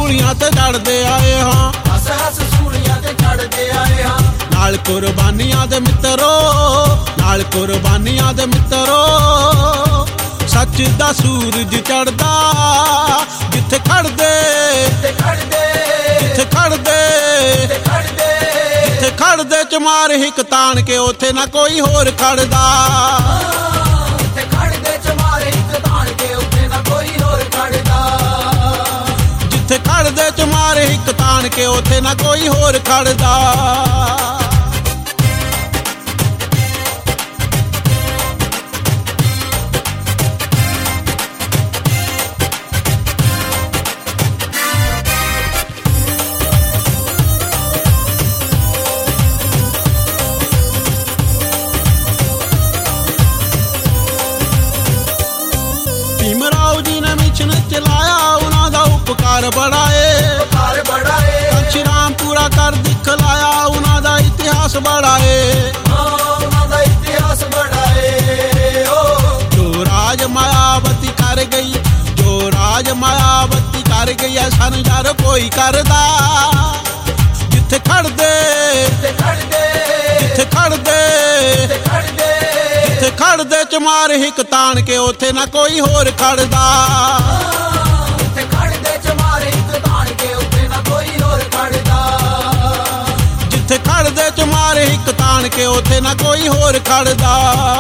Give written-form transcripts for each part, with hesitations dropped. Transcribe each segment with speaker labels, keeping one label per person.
Speaker 1: ਸੂਲੀਆਂ ਤੇ ਚੜਦੇ ਆਏ ਹਾਂ,
Speaker 2: ਹੱਸ ਹੱਸ ਸੂਲੀਆਂ ਤੇ ਚੜਦੇ ਆਏ ਹਾਂ।
Speaker 1: ਨਾਲ ਕੁਰਬਾਨੀਆਂ ਦੇ ਮਿੱਤਰੋ, ਨਾਲ ਕੁਰਬਾਨੀਆਂ ਦੇ ਮਿੱਤਰੋ, ਸੱਚ ਦਾ ਸੂਰਜ ਚੜਦਾ ਜਿੱਥੇ ਖੜਦੇ,
Speaker 2: ਜਿੱਥੇ ਖੜਦੇ,
Speaker 1: ਜਿੱਥੇ ਖੜਦੇ,
Speaker 2: ਜਿੱਥੇ ਖੜਦੇ,
Speaker 1: ਜਿੱਥੇ ਖੜਦੇ ਚਮਾਰ ਹਿੱਕ ਤਾਣ ਕੇ ਉੱਥੇ ਨਾ ਕੋਈ ਹੋਰ ਖੜਦਾ,
Speaker 2: ਜਿੱਥੇ ਖੜਦੇ ਚਮਾਰ ਹਿੱਕ ਤਾਣ ਕੇ ਉੱਥੇ ਨਾ ਕੋਈ ਹੋਰ ਖੜਦਾ,
Speaker 1: ਜਿੱਥੇ ਖੜਦੇ ਚਮਾਰ ਹਿੱਕ ਤਾਣ ਕੇ ਉੱਥੇ ਨਾ ਕੋਈ ਹੋਰ ਖੜਦਾ। ਭੀਮਰਾਓ ਜੀ ਨੇ ਮਿਸ਼ਨ ਚਲਾਇਆ, ਉਹਨਾਂ ਦਾ ਉਪਕਾਰ ਬੜਾ ਏ,
Speaker 2: ਉਪਕਾਰ ਬੜਾ ਏ।
Speaker 1: ਸ਼੍ਰੀ ਰਾਮ ਪੂਰਾ ਕਰ ਦਿਖਲਾਇਆ, ਉਹਨਾਂ ਦਾ ਇਤਿਹਾਸ ਬੜਾ ਏ,
Speaker 2: ਉਹਨਾਂ ਦਾ ਇਤਿਹਾਸ ਬੜਾ ਏ।
Speaker 1: ਜੋ ਰਾਜ ਮਾਇਆਵਤੀ ਕਰ ਗਈ, ਜੋ ਰਾਜ ਮਾਇਆਵਤੀ ਕਰ ਗਈ, ਐਸਾ ਨਹੀਂ ਯਾਰ ਕੋਈ ਕਰਦਾ, ਜਿੱਥੇ ਖੜਦੇ,
Speaker 2: ਜਿੱਥੇ ਖੜਦੇ,
Speaker 1: ਜਿੱਥੇ ਖੜਦੇ,
Speaker 2: ਜਿੱਥੇ ਖੜਦੇ,
Speaker 1: ਜਿੱਥੇ ਖੜਦੇ ਚਮਾਰ ਹਿੱਕ ਤਾਣ ਕੇ ਉੱਥੇ ਨਾ ਕੋਈ ਹੋਰ ਖੜਦਾ,
Speaker 2: ਜਿੱਥੇ ਖੜਦੇ ਚਮਾਰ ਹਿੱਕ ਤਾਣ ਕੇ ਉੱਥੇ ਨਾ ਕੋਈ ਹੋਰ ਖੜਦਾ,
Speaker 1: ਜਿੱਥੇ ਖੜਦੇ ਚਮਾਰ ਹਿੱਕ ਤਾਣ ਕੇ ਉੱਥੇ ਨਾ ਕੋਈ ਹੋਰ ਖੜਦਾ।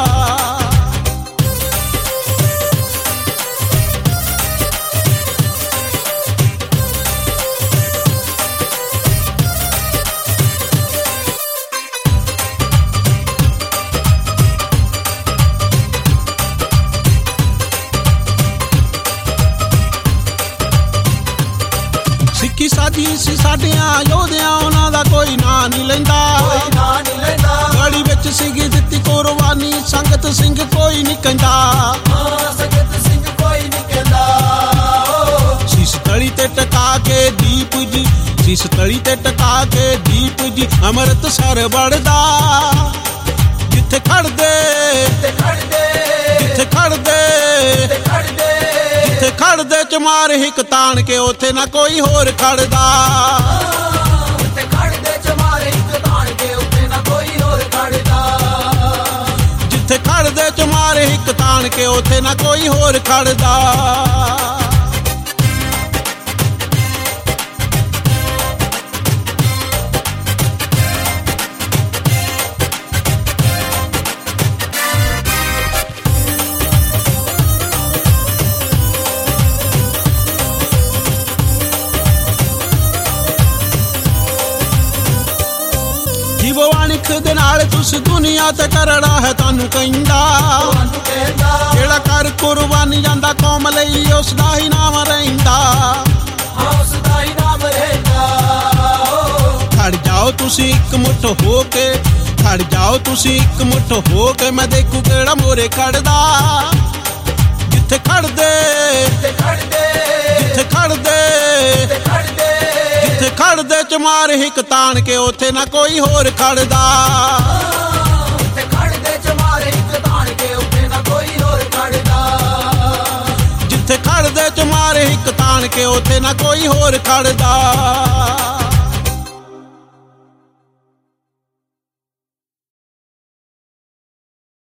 Speaker 1: ਸਿੱਖੀ ਸਾਜੀ ਸੀ ਸਾਡਿਆਂ ਯੋਧਿਆਂ, ਉਹਨਾਂ ਦਾ ਕੋਈ ਨਾਂ ਨਹੀਂ ਲੈਂਦਾ,
Speaker 2: ਕੋਈ ਨਾਂ ਨਹੀਂ ਲੈਂਦਾ।
Speaker 1: ਗੜੀ ਵਿੱਚ ਸੀਗੀ ਦਿੱਤੀ ਕੁਰਬਾਨੀ, ਸੰਗਤ ਸਿੰਘ ਕੋਈ ਨਹੀਂ ਕਹਿੰਦਾ,
Speaker 2: ਸੰਗਤ ਸਿੰਘ ਕੋਈ ਨਹੀਂ ਕਹਿੰਦਾ।
Speaker 1: ਸੀਸ ਤਲੀ ਤੇ ਟਕਾ ਕੇ ਦੀਪ ਜੀ, ਸੀਸ ਤਲੀ ਤੇ ਟਕਾ ਕੇ ਦੀਪ ਜੀ, ਅੰਮ੍ਰਿਤ ਸਰ ਵੜਦਾ, ਜਿੱਥੇ ਖੜਦੇ,
Speaker 2: ਜਿੱਥੇ ਖੜਦੇ,
Speaker 1: ਜਿੱਥੇ ਖੜਦੇ,
Speaker 2: ਜਿੱਥੇ ਖੜਦੇ,
Speaker 1: ਜਿੱਥੇ ਖੜਦੇ ਚਮਾਰ ਹਿੱਕ ਤਾਣ ਕੇ ਉੱਥੇ ਨਾ ਕੋਈ ਹੋਰ ਖੜਦਾ,
Speaker 2: ਜਿੱਥੇ ਖੜਦੇ ਚਮਾਰ ਹਿੱਕ ਤਾਣ ਕੇ ਉੱਥੇ ਨਾ ਕੋਈ ਹੋਰ ਖੜਦਾ,
Speaker 1: ਜਿੱਥੇ ਖੜਦੇ ਚਮਾਰ ਹਿੱਕ ਤਾਣ ਕੇ ਉੱਥੇ ਨਾ ਕੋਈ ਹੋਰ ਖੜਦਾ। ਜੀਵੋ ਅਣਖ ਦੇ ਨਾਲ ਤੁਸ ਦੁਨੀਆ ਤੇ ਕਰੜਾ ਹੈ ਤੁਹਾਨੂੰ ਕਹਿੰਦਾ,
Speaker 2: ਤੁਹਾਨੂੰ ਕਹਿੰਦਾ।
Speaker 1: ਜਿਹੜਾ ਕਰ ਕੁਰਬਾਨੀ ਜਾਂਦਾ ਕੌਮ ਲਈ ਉਸ ਦਾ ਹੀ ਨਾਮ ਰਹਿੰਦਾ,
Speaker 2: ਉਸ ਦਾ ਹੀ ਨਾਮ ਰਹਿੰਦਾ।
Speaker 1: ਖੜ ਜਾਓ ਤੁਸੀਂ ਇੱਕ ਮੁੱਠ ਹੋ ਕੇ, ਖੜ ਜਾਓ ਤੁਸੀਂ ਇੱਕ ਮੁੱਠ ਹੋ ਕੇ, ਮੈਂ ਦੇਖੂ ਕਿਹੜਾ ਮੋਰੇ ਖੜਦਾ, ਜਿੱਥੇ ਖੜਦੇ,
Speaker 2: ਜਿੱਥੇ ਖੜਦੇ,
Speaker 1: ਜਿੱਥੇ ਖੜਦੇ,
Speaker 2: ਜਿੱਥੇ ਖੜਦੇ,
Speaker 1: ਜਿੱਥੇ ਖੜਦੇ ਚਮਾਰ ਹਿੱਕ ਤਾਣ ਕੇ ਉੱਥੇ ਨਾ ਕੋਈ ਹੋਰ ਖੜਦਾ,
Speaker 2: ਜਿੱਥੇ ਖੜਦੇ ਚਮਾਰ ਹਿੱਕ ਤਾਣ ਕੇ ਉੱਥੇ ਨਾ ਕੋਈ ਹੋਰ ਖੜਦਾ,
Speaker 1: ਜਿੱਥੇ ਖੜਦੇ ਚਮਾਰ ਹਿੱਕ ਤਾਣ ਕੇ ਉੱਥੇ ਨਾ ਕੋਈ ਹੋਰ ਖੜਦਾ।